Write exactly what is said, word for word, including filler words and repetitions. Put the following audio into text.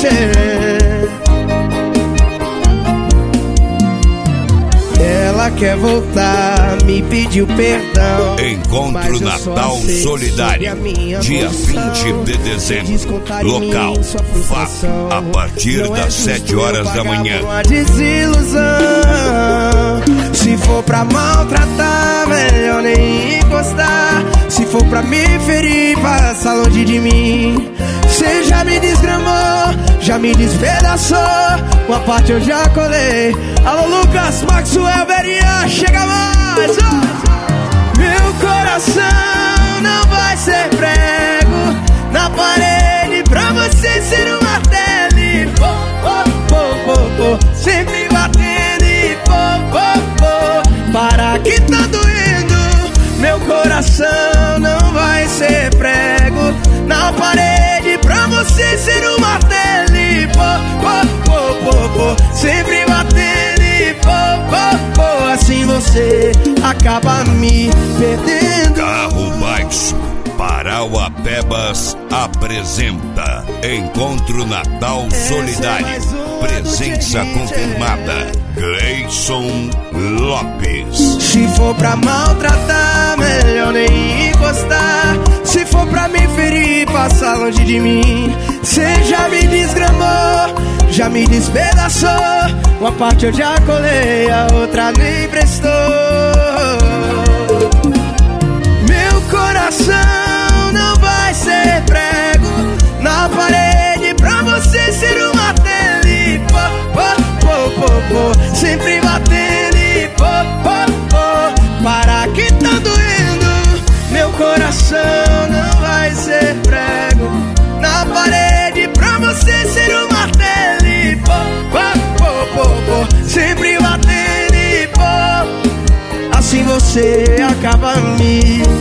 você. Ela quer voltar, me pediu perdão. Encontro Natal Solidário, dia vinte de dezembro. Local, F A P, a partir das sete horas da manhã. Uma desilusão. Se for pra maltratar, melhor nem encostar. Se for pra me ferir, passa longe de mim. Cê já me desgramou, já me despedaçou. Uma parte eu já colei. Alô Lucas, Maxwell, Beria, chega mais. Meu coração não vai ser prego na parede pra você ser um martelo. E pô, pô, pô, pô, pô, sempre batendo e pô, pô, pô. Para que tá doendo. Meu coração não vai ser prego na parede pra você ser um martelo. E pô, pô, pô, pô, pô, sempre batendo e pô, pô, pô. Assim você acaba me perdendo. Carro Baixo, Parauapebas apresenta Encontro Natal Solidário. Presença confirmada, Gleison Lopes. Se for pra maltratar, melhor nem encostar. Se for pra me ferir, passa longe de mim. Cê já me desgramou, já me despedaçou. Uma parte eu já colei, a outra nem prestou. Meu coração não vai ser prego na parede pra você ser um martelo. E pô, pô, pô, pô, pô, sempre batendo e pô, pô, pô. Para que tá doendo. Meu coração não vai ser prego na parede pra você ser um martelo. E pô, pô, pô, pô, pô, sempre batendo e pô. Assim você acaba me